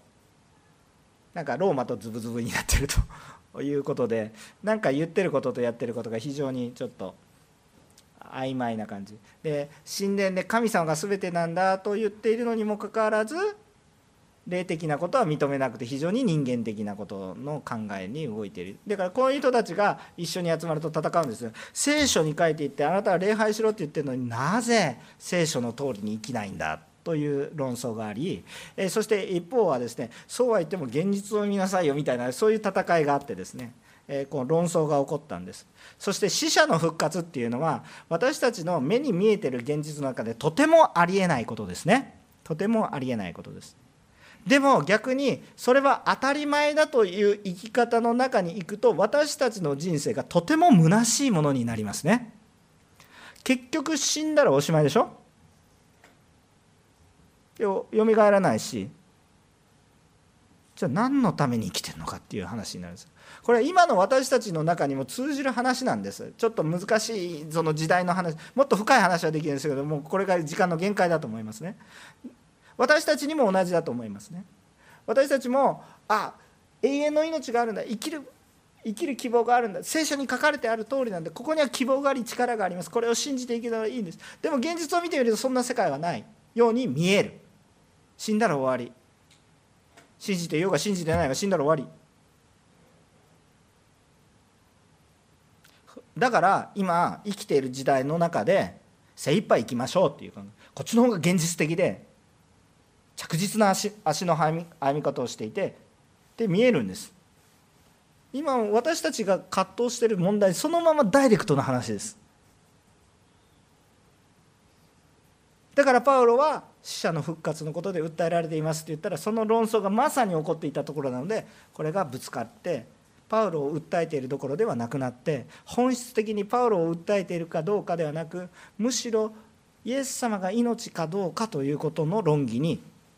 ローマとズブズブになってるということで、なんか言ってることとやってることが非常にちょっと曖昧な感じで、神殿で神様が全てなんだと言っているのにもかかわらず霊的なことは認めなくて非常に人間的なことの考えに動いている。だからこういう人たちが一緒に集まると戦うんですよ。聖書に書いていってあなたは礼拝しろって言ってるのになぜ聖書の通りに生きないんだという論争があり、そして一方はですね、そうは言っても現実を見なさいよみたいな、そういう戦いがあってですね、この論争が起こったんです。そして死者の復活っていうのは私たちの目に見えている現実の中でとてもありえないことですね。とてもありえないことです。でも逆にそれは当たり前だという生き方の中に行くと私たちの人生がとても虚しいものになりますね。結局死んだらおしまいでしょ。よみがえらないし、じゃあ何のために生きてるのかっていう話になるんです。これは今の私たちの中にも通じる話なんです。ちょっと難しいその時代の話、もっと深い話はできるんですけども、これが時間の限界だと思いますね。私たちにも同じだと思いますね。私たちも永遠の命があるんだ、生きる希望があるんだ、聖書に書かれてある通りなんで、ここには希望があり力があります。これを信じていけたらいいんです。でも現実を見てみるとそんな世界はないように見える。死んだら終わり、信じていようが信じてないが死んだら終わり。だから今生きている時代の中で精一杯生きましょうっていうか、こっちの方が現実的で着実な足の歩み方をしていてって見えるんです。今私たちが葛藤している問題そのままダイレクトな話です。だからパウロは死者の復活のことで訴えられていますって言ったら、その論争がまさに起こっていたところなので、これがぶつかってパウロを訴えているどころではなくなって、本質的にパウロを訴えているかどうかではなく、むしろイエス様が命かどうかということの論議に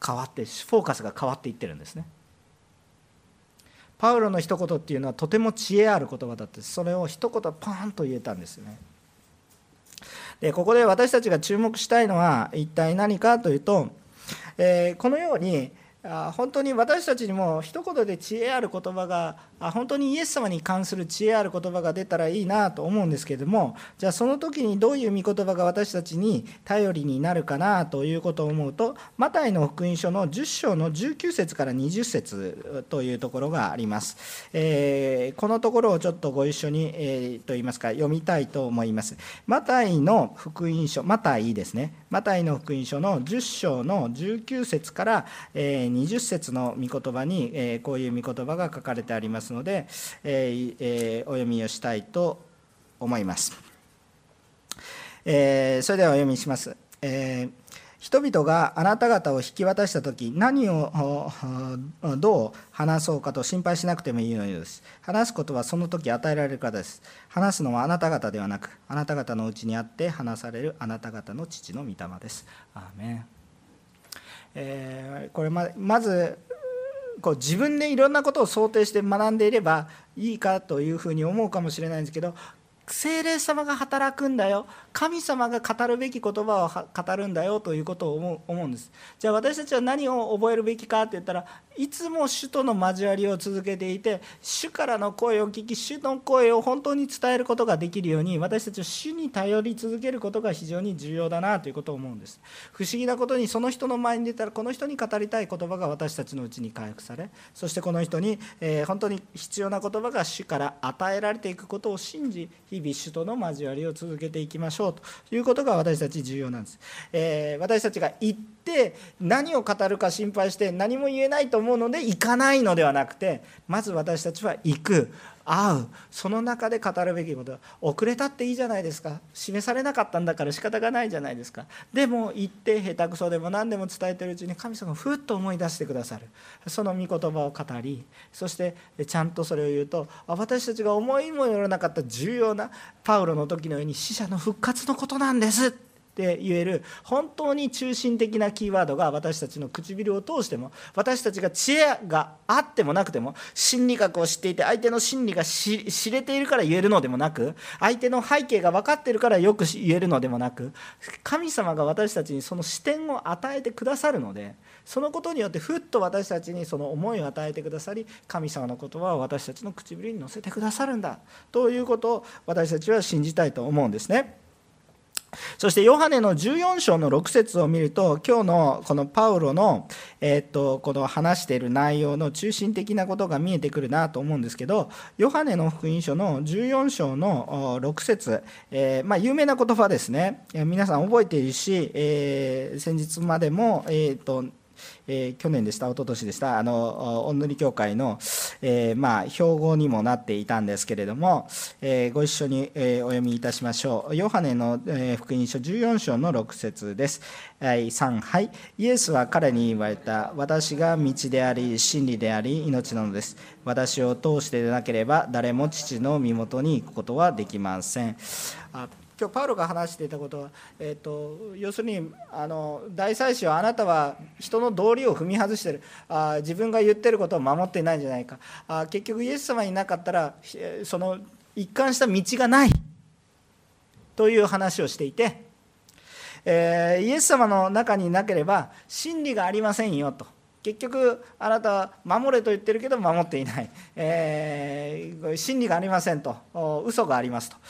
変わって、フォーカスが変わっていってるんですね。パウロの一言っていうのはとても知恵ある言葉だった。それを一言パーンと言えたんですよね。でここで私たちが注目したいのは一体何かというと、このように本当に私たちにも一言で知恵ある言葉が、本当にイエス様に関する知恵ある言葉が出たらいいなと思うんですけれども、じゃあその時にどういう御言葉が私たちに頼りになるかなということを思うと、マタイの福音書の10章の19節から20節というところがあります。このところをちょっとご一緒に、といいますか読みたいと思います。マタイの福音書、マタイですね、マタイの福音書の10章の19節から20節の御言葉にこういう御言葉が書かれてありますので、お読みをしたいと思います。それではお読みします。人々があなた方を引き渡したとき、何をどう話そうかと心配しなくてもいいのです。話すことはその時与えられる方です。話すのはあなた方ではなく、あなた方のうちにあって話されるあなた方の父の御霊です。アーメン。これまず自分でいろんなことを想定して学んでいればいいかというふうに思うかもしれないんですけど、聖霊様が働くんだよ、神様が語るべき言葉を語るんだよということを思うんです。じゃあ私たちは何を覚えるべきかって言ったら、いつも主との交わりを続けていて、主からの声を聞き、主の声を本当に伝えることができるように、私たちは主に頼り続けることが非常に重要だなということを思うんです。不思議なことに、その人の前に出たらこの人に語りたい言葉が私たちのうちに回復され、そしてこの人に本当に必要な言葉が主から与えられていくことを信じ、日々主との交わりを続けていきましょうということが私たち重要なんです。私たちが行って何を語るか心配して何も言えないと思うので行かないのではなくて、まず私たちは行く、会う、その中で語るべきことは、遅れたっていいじゃないですか、示されなかったんだから仕方がないじゃないですか。でも行って下手くそでも何でも伝えているうちに神様がふっと思い出してくださる。その御言葉を語り、そしてちゃんとそれを言うと、私たちが思いもよらなかった重要なパウロの時のように死者の復活のことなんですって言える、本当に中心的なキーワードが私たちの唇を通しても、私たちが知恵があってもなくても、心理学を知っていて相手の心理が知れているから言えるのでもなく、相手の背景が分かっているからよく言えるのでもなく、神様が私たちにその視点を与えてくださるので、そのことによってふっと私たちにその思いを与えてくださり、神様の言葉を私たちの唇に乗せてくださるんだということを私たちは信じたいと思うんですね。そしてヨハネの14章の6節を見ると、今日のこのパウロの、この話している内容の中心的なことが見えてくるなと思うんですけど、ヨハネの福音書の14章の6節、有名な言葉ですね。皆さん覚えているし、先日までも去年でした、一昨年でした、御塗教会の、標語にもなっていたんですけれども、ご一緒に、お読みいたしましょう。ヨハネの、福音書14章の6節です。3、はい。イエスは彼に言われた。私が道であり、真理であり、命なのです。私を通してでなければ、誰も父の身元に行くことはできません。今日パウロが話していたことは、要するに大祭司は、あなたは人の道理を踏み外している、自分が言っていることを守っていないんじゃないか、結局イエス様になかったらその一貫した道がないという話をしていて、イエス様の中になければ真理がありませんよと。結局あなたは守れと言ってるけど守っていない、真理がありませんと、嘘がありますと、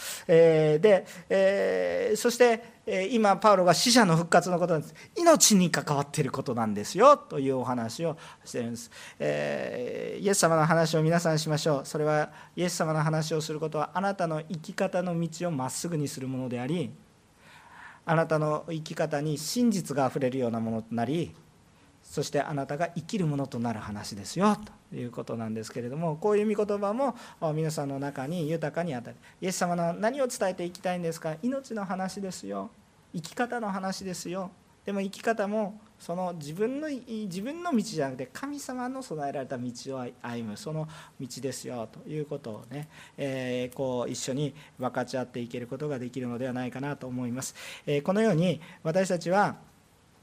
そして今パウロが死者の復活のことなんです。命に関わっていることなんですよというお話をしているんです。イエス様の話を皆さんしましょう。それはイエス様の話をすることは、あなたの生き方の道をまっすぐにするものであり、あなたの生き方に真実があふれるようなものとなり、そしてあなたが生きるものとなる話ですよということなんですけれども、こういう御言葉も皆さんの中に豊かに与える。イエス様の何を伝えていきたいんですか。命の話ですよ、生き方の話ですよ。でも生き方もその自分の道じゃなくて、神様の備えられた道を歩む、その道ですよということをね、一緒に分かち合っていけることができるのではないかなと思います。このように私たちは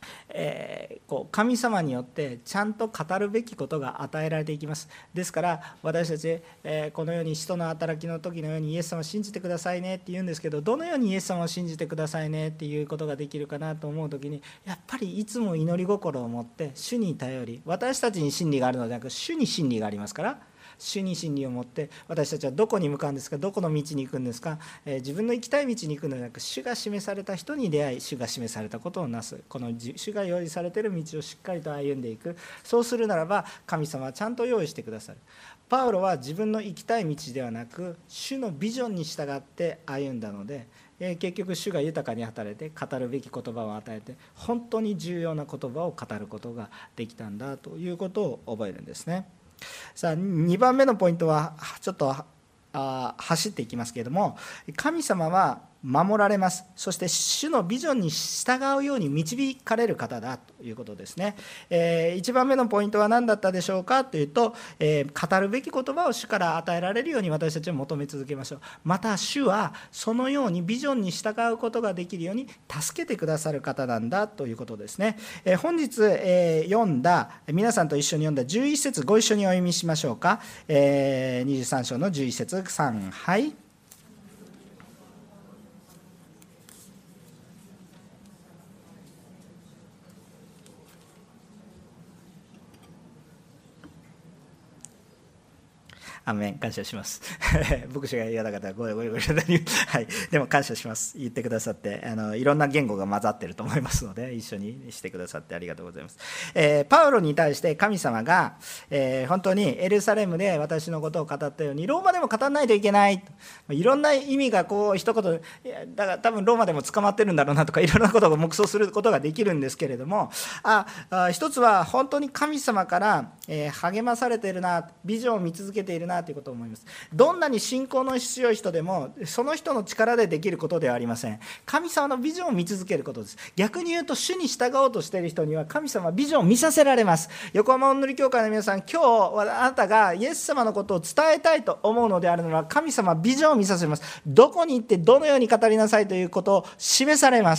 神様によってちゃんと語るべきことが与えられていきます。ですから私たち、このように使徒の働きの時のようにイエス様を信じてくださいねって言うんですけど、どのようにイエス様を信じてくださいねっていうことができるかなと思う時に、やっぱりいつも祈り心を持って主に頼り、私たちに真理があるのではなく主に真理がありますから、主に真理を持って私たちはどこに向かうんですか、どこの道に行くんですか、自分の行きたい道に行くのではなく、主が示された人に出会い、主が示されたことをなす、この主が用意されている道をしっかりと歩んでいく。そうするならば神様はちゃんと用意してくださる。パウロは自分の行きたい道ではなく主のビジョンに従って歩んだので、結局主が豊かに働いて語るべき言葉を与えて、本当に重要な言葉を語ることができたんだということを覚えるんですね。さあ2番目のポイントはちょっと走っていきますけれども、神様は守られます。そして主のビジョンに従うように導かれる方だということですね。1番目のポイントは何だったでしょうかというと、語るべき言葉を主から与えられるように私たちは求め続けましょう。また主はそのようにビジョンに従うことができるように助けてくださる方なんだということですね。本日読んだ、皆さんと一緒に読んだ11節ご一緒にお読みしましょうか。23章の11節3、はい。アメン、感謝します牧師が嫌だ方はごめんはい、でも感謝します。言ってくださっていろんな言語が混ざってると思いますので、一緒にしてくださってありがとうございます。パウロに対して神様が、本当にエルサレムで私のことを語ったようにローマでも語らないといけない、いろんな意味がこう一言だから多分ローマでも捕まってるんだろうなとか、いろんなことを黙想することができるんですけれども、一つは本当に神様から、励まされているな、ビジョンを見続けているなということを思います。どんなに信仰の強い人でもその人の力でできることではありません。神様のビジョンを見続けることです。逆に言うと主に従おうとしている人には神様はビジョンを見させられます。横浜おんぬり教会の皆さん、今日あなたがイエス様のことを伝えたいと思うのであるならば、神様はビジョンを見させます。どこに行ってどのように語りなさいということを示されます。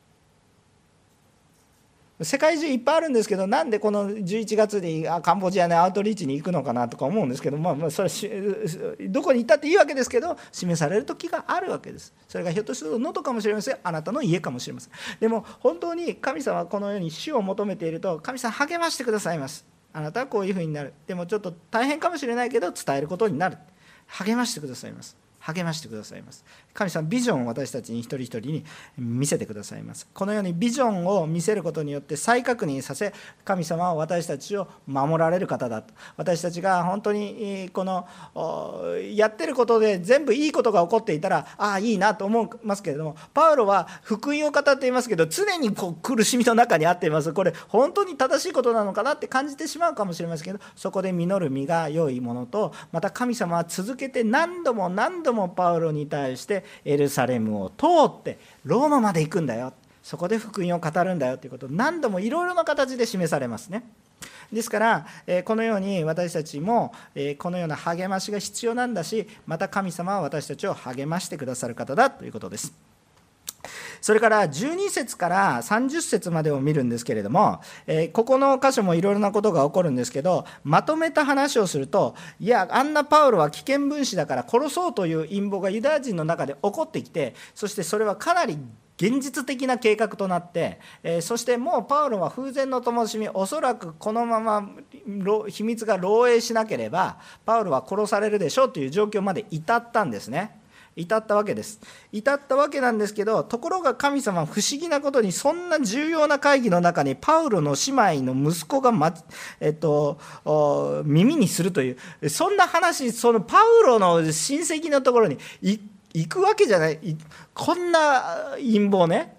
世界中いっぱいあるんですけど、なんでこの11月にカンボジアのアウトリーチに行くのかなとか思うんですけど、それどこに行ったっていいわけですけど、示される時があるわけです。それがひょっとすると能登かもしれません、あなたの家かもしれません。でも本当に神様はこのように主を求めていると、神様励ましてくださいます。あなたはこういうふうになる、でもちょっと大変かもしれないけど伝えることになる、励ましてくださいます。励ましてくださいます。神様、ビジョンを私たちに一人一人に見せてくださいます。このようにビジョンを見せることによって再確認させ、神様は私たちを守られる方だと。私たちが本当にこのやってることで全部いいことが起こっていたらいいなと思いますけれども、パウロは福音を語っていますけど、常に苦しみの中にあっています。これ本当に正しいことなのかなって感じてしまうかもしれませんけど、そこで実る実が良いものと、また神様は続けて何度もパウロに対してエルサレムを通ってローマまで行くんだよ、そこで福音を語るんだよということを何度もいろいろな形で示されますね。ですからこのように私たちもこのような励ましが必要なんだし、また神様は私たちを励ましてくださる方だということです。それから12節から30節までを見るんですけれども、ここの箇所もいろいろなことが起こるんですけど、まとめた話をすると、いや、あんなパウロは危険分子だから殺そうという陰謀がユダヤ人の中で起こってきて、そしてそれはかなり現実的な計画となって、そしてもうパウロは風前の灯火、おそらくこのまま秘密が漏洩しなければパウロは殺されるでしょうという状況まで至ったんですね。至ったわけなんですけど、ところが神様は不思議なことに、そんな重要な会議の中にパウロの姉妹の息子が、耳にするという、そんな話、そのパウロの親戚のところに行くわけじゃない。こんな陰謀ね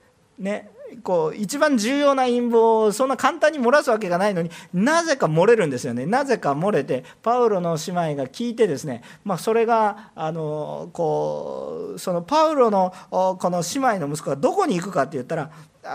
一番重要な陰謀をそんな簡単に漏らすわけがないのに、なぜか漏れるんですよね。なぜか漏れて、パウロの姉妹が聞いてですね、それがそのパウロのこの姉妹の息子がどこに行くかって言ったら、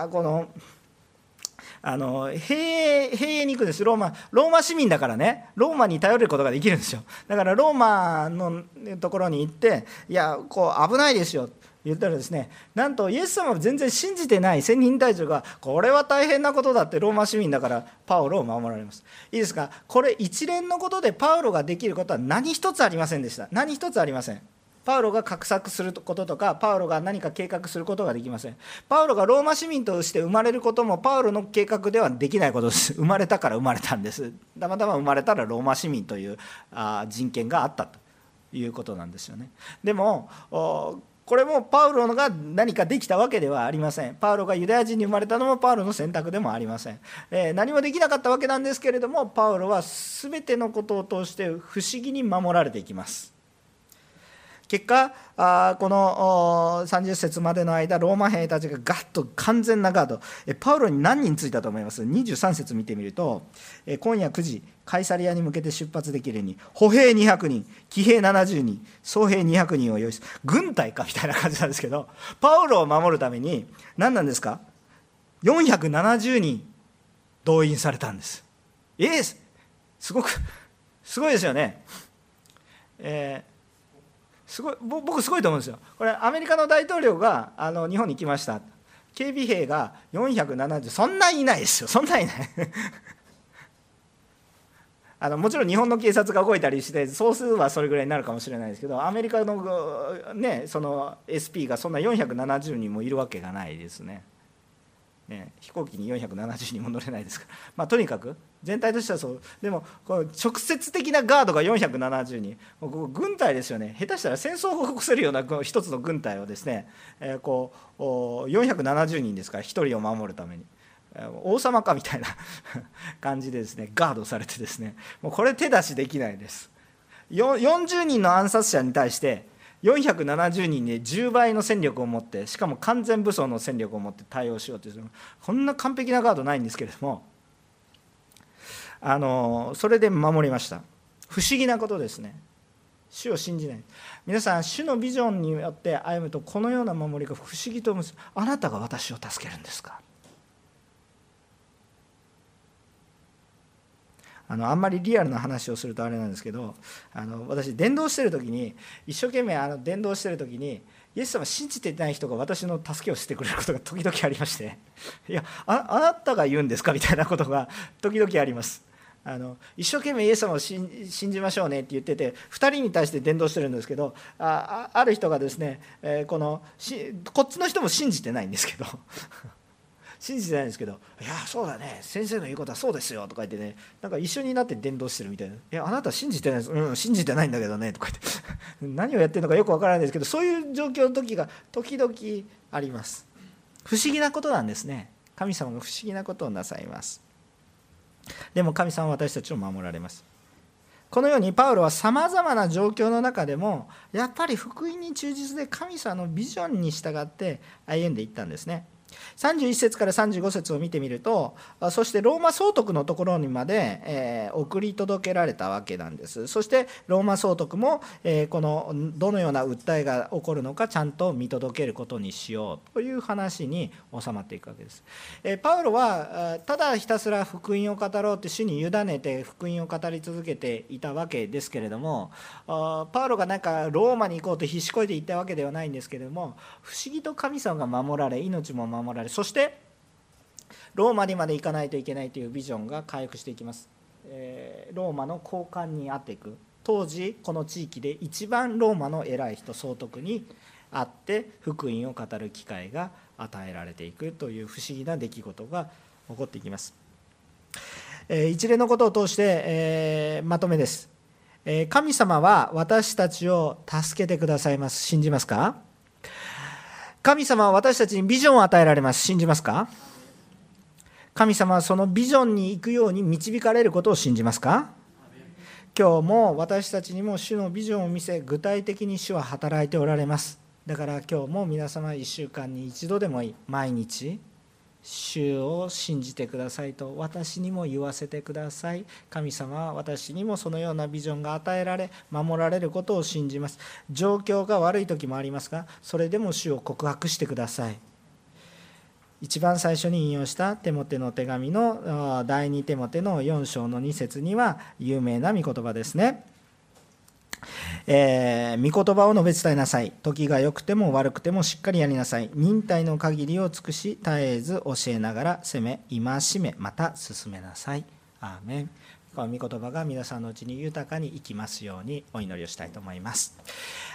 兵営に行くんです。ローマ市民だからね、ローマに頼ることができるんですよ。だからローマのところに行って、いや、危ないですよ、 言ったらですね、なんとイエス様を全然信じてない千人隊長が、これは大変なことだって、ローマ市民だからパウロを守られます。いいですか、これ一連のことでパウロができることは何一つありませんでした。何一つありません。パウロが画策することとか、パウロが何か計画することができません。パウロがローマ市民として生まれることもパウロの計画ではできないことです。生まれたから生まれたんです。たまたま生まれたらローマ市民という人権があったということなんですよね。でもこれもパウロが何かできたわけではありません。パウロがユダヤ人に生まれたのもパウロの選択でもありません。何もできなかったわけなんですけれども、パウロは全てのことを通して不思議に守られていきます。結果、この30節までの間、ローマ兵たちがガッと完全なガード、パウロに何人ついたと思います？23節見てみると、今夜9時カイサリアに向けて出発できるように歩兵200人、騎兵70人、総兵200人を用意する。軍隊かみたいな感じなんですけど、パウロを守るために何なんですか、470人動員されたんです。すごいですよね。僕すごいと思うんですよ。これアメリカの大統領が日本に来ました。警備兵が470、そんないないですよ。そんないないもちろん日本の警察が動いたりして総数はそれぐらいになるかもしれないですけど、アメリカのね、その SP がそんな470人もいるわけがないですね。飛行機に470人も乗れないですから、とにかく全体としてはそう。でもこの直接的なガードが470人、軍隊ですよね。下手したら戦争を起こせるような一つの軍隊をですね、470人ですから1人を守るために王様かみたいな感じでですね、ガードされてですね、もうこれ手出しできないです。40人の暗殺者に対して470人で10倍の戦力を持って、しかも完全武装の戦力を持って対応しようという、こんな完璧なガードないんですけれども、それで守りました。不思議なことですね。主を信じない。皆さん、主のビジョンによって歩むと、このような守りが不思議と思うんです。あなたが私を助けるんですか？あんまりリアルな話をするとあれなんですけど、私伝道してる時に一生懸命伝道してる時に、イエス様を信じていない人が私の助けをしてくれることが時々ありまして、いや あなたが言うんですかみたいなことが時々あります。一生懸命イエス様を信じましょうねって言ってて、2人に対して伝道してるんですけど、ある人がですね、こっちの人も信じてないんですけど信じてないんですけど、いやそうだね、先生の言うことはそうですよとか言ってね、なんか一緒になって伝道してるみたいな。いやあなた信じてないです。信じてないんだけどねとか言って何をやってるのかよくわからないんですけど、そういう状況の時が時々あります。不思議なことなんですね。神様が不思議なことをなさいます。でも神様は私たちを守られます。このようにパウロはさまざまな状況の中でもやっぱり福音に忠実で神様のビジョンに従って歩んでいったんですね。31節から35節を見てみると、そしてローマ総督のところにまで、送り届けられたわけなんです。そしてローマ総督も、このどのような訴えが起こるのかちゃんと見届けることにしようという話に収まっていくわけです。パウロはただひたすら福音を語ろうって主に委ねて福音を語り続けていたわけですけれども、パウロがなんかローマに行こうと必死こいていったわけではないんですけれども、不思議と神様が守られ、命も守られ、そしてローマにまで行かないといけないというビジョンが回復していきます。ローマの高官に会っていく。当時この地域で一番ローマの偉い人、総督に会って福音を語る機会が与えられていくという不思議な出来事が起こっていきます。一連のことを通して、まとめです。神様は私たちを助けてくださいます。信じますか？神様は私たちにビジョンを与えられます。信じますか？神様はそのビジョンに行くように導かれることを信じますか？今日も私たちにも主のビジョンを見せ、具体的に主は働いておられます。だから今日も皆様1週間に一度でもいい、毎日主を信じてくださいと私にも言わせてください。神様は私にもそのようなビジョンが与えられ、守られることを信じます。状況が悪い時もありますが、それでも主を告白してください。一番最初に引用したテモテの手紙の第2テモテの4章の2節には有名な御言葉ですね。 御言葉を述べ伝えなさい。時が良くても悪くてもしっかりやりなさい。忍耐の限りを尽くし、絶えず教えながら責め、戒め、また進めなさい。アーメン。この御言葉が皆さんのうちに豊かに生きますようにお祈りをしたいと思います。